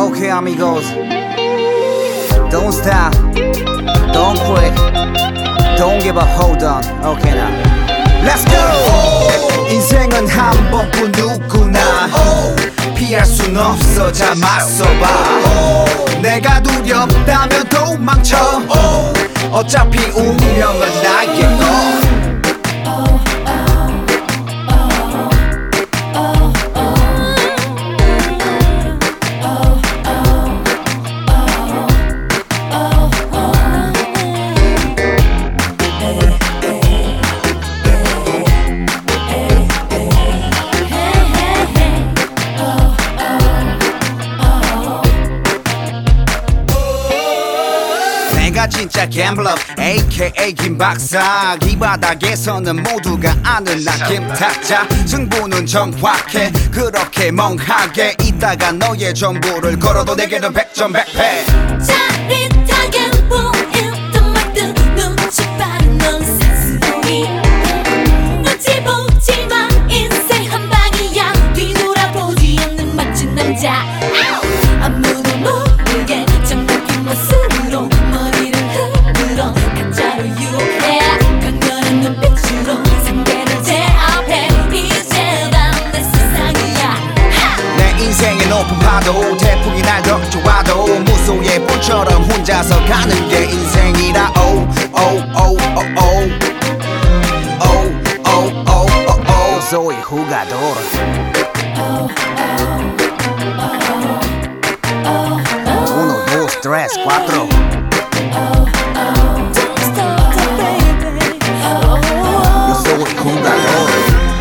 Okay, amigos. Don't stop. Don't quit. Don't give up. Hold on. Okay now. Let's go. 인생은 한 번뿐 누구나 피할 순 없어. 자 맞서봐. 내가 두렵다면 도망쳐. 어차피 운명은 나의 거. 내가 진짜 갬블러 AKA 김박사. 이 바닥에서는 모두가 아는 나 김탁자. 승부는 정확해. 그렇게 멍하게 있다가 너의 전부를 걸어도 내게는 100점 100패. 짜릿하게 보이던 말들 눈치 빠른 넌센스 보이. 눈치 보지 마. 인생 한 방이야. 뒤돌아보지 않는 멋진 남자. 아무도 모르게 정확한 모습으로 머리를 흔들어 가짜로 유혹해. 강렬한 눈빛으로 상대를 제압해. 이제 난 내 세상이야. 내 인생의 높은 파도 태풍이 날 덮쳐와도 무소의 볼처럼 혼자서 가는 게 인생이라. Oh oh oh oh oh oh oh oh oh. Soy jugador. Uno, dos, tres, cuatro. Yo soy jugador.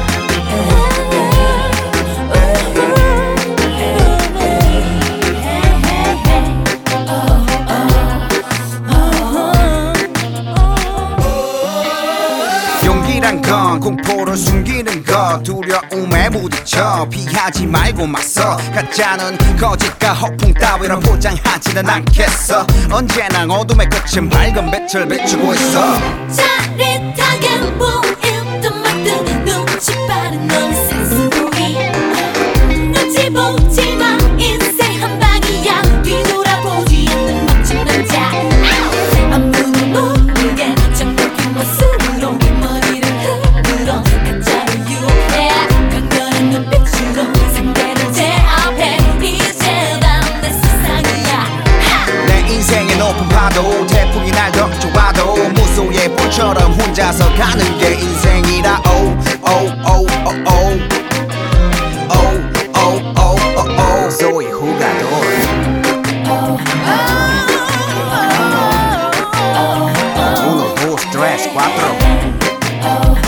용기란 건 공포를 숨기는 것. 두려움에 부딪혀 피하지 말고 맞서. 가짜는 거짓과 허풍 따위로 포장하지는 않겠어. 언제나 어둠의 끝은 밝은 빛을 비추고 있어. 짜릿하게 보이던 말들 눈치 빠른 넌센스 보이. 눈치 보지 마. 인생 한 방이야. 뒤돌아보지 않는 멋진 남자. 아무도 모르게 정확한 모습으로 머리를 흔들어 가짜로 유혹해. 강렬한 눈빛으로 상대를 제압해. 이제 난 내 세상이야. 내 인생의 높은 파도 태풍이 날 덮쳐와도 무소의 볼처럼 혼자서 가는 게 인생이라. Oh oh oh oh oh oh oh oh oh oh. Soy jugador. Uno, dos, tres, cuatro.